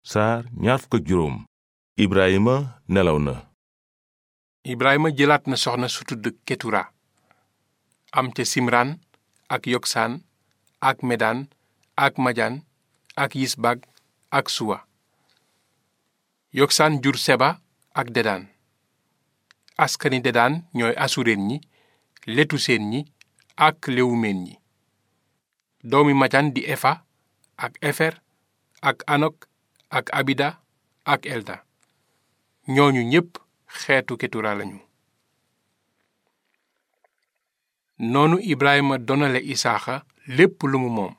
saar ñaar fukk ak juróom. Ibrahima nelaw na. Ibrahima jëlaat na soxna su tudd Ketura am ca Simran ak Yoksaan ak Medaan ak Majaan ak Yisbag ak Suwa. Yoksaan jur Seba ak Dedaan. askani Dedaan ñooy Asureen ñi, Letuseen ñi ak Lewumeen ñi. doomi Majaan di Efa ak Efer ak Anok ak Abida ak Elda. ñooñu ñépp xeetu Ketura lañu. noonu Ibrahima donale Isaaxa lépp lu mu moom.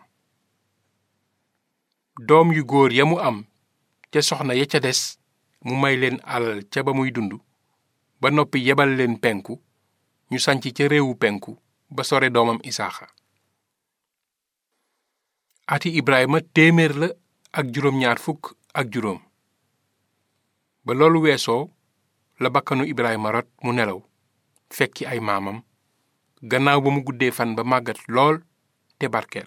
doom yu góor ya mu am ca soxna ya ca des mu may leen alal ca ba muy dund, ba noppi yebal leen penku, ñu sanc ca réewu penku ba sore doomam Isaaxa. ati Ibrahima 100 la ak juróom-ñaar fukk ak juróom. ba loolu weesoo la bakkanu Ibrahima rot mu nelaw fekki ay maamam, gannaaw ba mu guddee fan ba màggat lool te barkeel.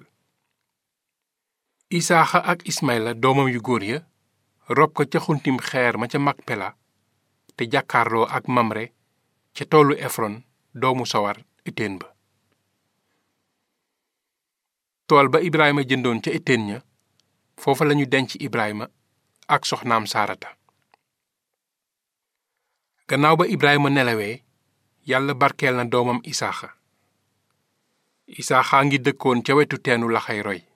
Isaaxa ak Ismayla doomam yu góor ya rob ko ca xuntim xeer ma ca Makpela te jàkkaarloo ak Mamre ca toolu Efron doomu Sowar Eteen ba. tool ba Ibrahima jëndoon ca Eteen ña foofa lañu denc Ibrahima ak soxnaam Saarata. gannaaw ba Ibrahima nelawee, yàlla barkeel na doomam Isaaxa. Isaaxa ngi dëkkoon ca wetu teenu Laxay Roy.